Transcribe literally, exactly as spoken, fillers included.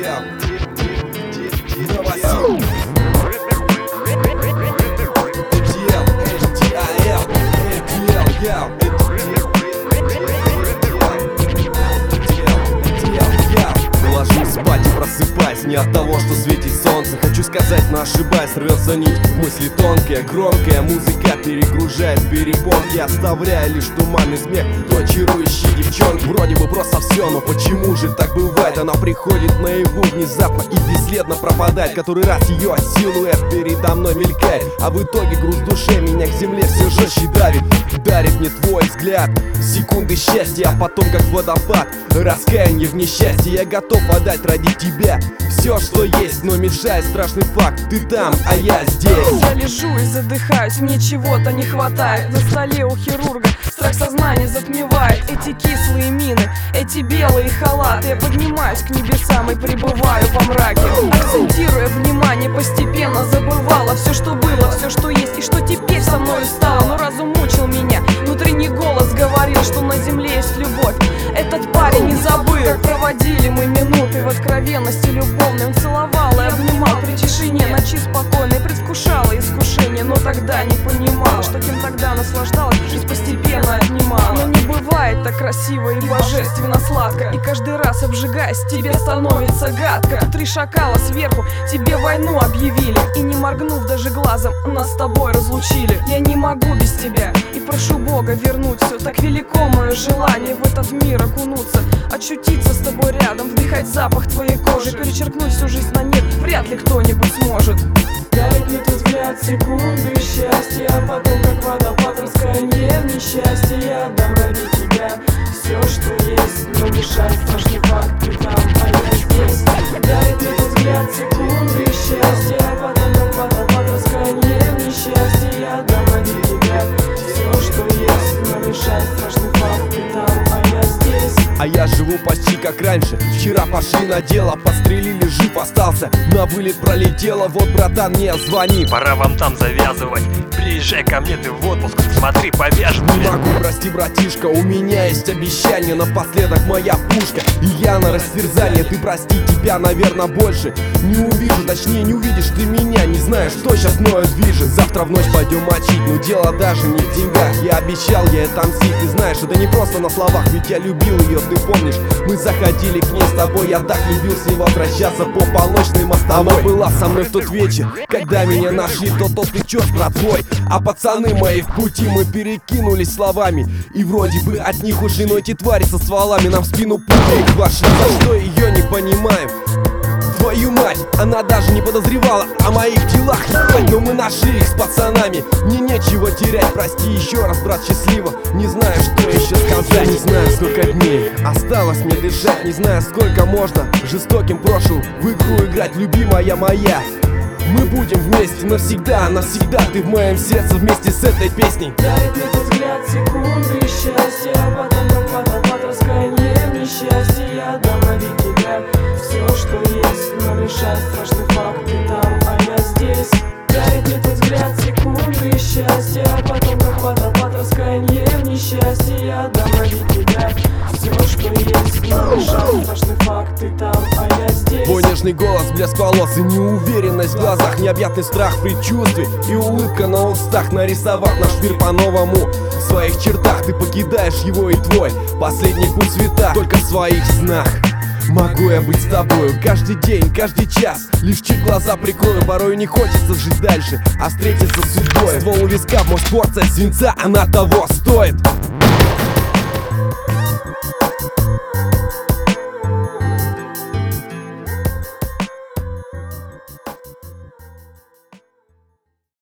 Ложусь спать и просыпаюсь не от того, что светит солнце. Хочу сказать, но ошибаюсь, рвется нить. Мысли тонкая, громкая, музыка перегружает перепонки, оставляя лишь туманный смех той чарующей девчонки. Вроде бы просто все, но почему же так бывает? Она приходит наяву внезапно и бесследно пропадает. Который раз ее силуэт передо мной мелькает, а в итоге груз души меня к земле все жестче давит. Дарит мне твой взгляд секунды счастья, а потом как водопад раскаяние в несчастье. Я готов отдать ради тебя все, что есть, но мешает страшный факт: ты там, а я здесь. Я лежу и задыхаюсь, мне чего-то не хватает. На столе у хирурга страх сознания затмевает. Эти кислые мины, эти белые халаты. Я поднимаюсь к небесам и пребываю во мраке, акцентируя внимание, постепенно забывала все, что было, все, что есть и что теперь со мной стало. Но разум мучил меня, внутренний голос говорил, что на земле есть любовь. Этот парень не забыл, как проводили мы минуты в откровенности любовной. Он целовал и обнимал при тишине ночи спокойной, предвкушала искушение, но тогда не понимала, что кем тогда наслаждалась, жизнь постепенно отнимала. Но не бывает так красиво и божественно сладко, и каждый раз обжигаясь, тебе становится гадко. Три шакала сверху тебе войну объявили, и не моргнув даже глазом, нас с тобой разлучили. Я не могу без тебя и прошу Бога вернуть все. Так велико мое желание в этот мир окунуться, очутиться с тобой рядом, вдыхать запах твоей кожи, перечеркнуть всю жизнь на нет вряд ли кто-нибудь сможет. Дарит мне тот взгляд секунды счастья, а потом как водопад раскаяние в несчастье. Я отдам ради тебя все, что есть, но мешает страшный факт: ты там, а я здесь. Дарит мне тот взгляд секунды счастья, а потом как водопад раскаяние в несчастье. Я отдам ради тебя все, что есть, но мешает страшный факт: ты там, а я здесь. А я живу почти как раньше. Вчера пошли на дело, подстрелили, жив остался. На вылет пролетело, вот, братан, мне звони. Пора вам там завязывать. Приезжай ко мне ты в отпуск, смотри, повяжем. Не могу, прости, братишка, у меня есть обещание. Напоследок моя пушка, и я на растерзание. Ты прости, тебя, наверное, больше не увижу. Точнее, не увидишь ты меня, не знаю, что сейчас мною движет. Завтра в ночь пойдем мочить, но дело даже не в деньгах. Я обещал ей отомстить, ты знаешь, это не просто на словах. Ведь я любил ее, ты помнишь, мы заходили к ней с тобой. Я так любил с ней возвращаться по полночной мостовой. Она была со мной в тот вечер, когда меня нашли тот толстый черт братвой. А пацаны мои в пути, мы перекинулись словами, и вроде бы от них ушли, но эти твари со стволами нам в спину пули их вошли. За что ее не понимаем? Твою мать, она даже не подозревала о моих делах. Но мы нашли их с пацанами, мне нечего терять. Прости еще раз, брат, счастливо. Не знаю, что еще сказать. Не знаю, сколько дней осталось мне дышать. Не знаю, сколько можно жестоким прошлым в игру играть, любимая моя. Мы будем вместе навсегда, навсегда. Ты в моем сердце вместе с этой песней. Дарит мне тот взгляд секунды счастья, а потом как водопад раскаяние в несчастье. Я отдам ради тебя все, что есть, но мешает страшный факт: ты там, а я здесь. Дарит мне тот взгляд секунды счастья, а потом как водопад раскаяние в несчастье. Я отдам ради тебя все, что есть, но мешает страшный факт: ты там, а я здесь. Твой нежный голос, блеск волос и неуверенность в глазах, необъятный страх предчувствий и улыбка на устах. Нарисовав наш мир по-новому в своих чертах, ты покидаешь его, и твой последний путь света только в своих снах. Могу я быть с тобою каждый день, каждый час, лишь чуть глаза прикрою. Порой не хочется жить дальше, а встретиться с судьбой. Ствол у виска, может, порция свинца, она того стоит.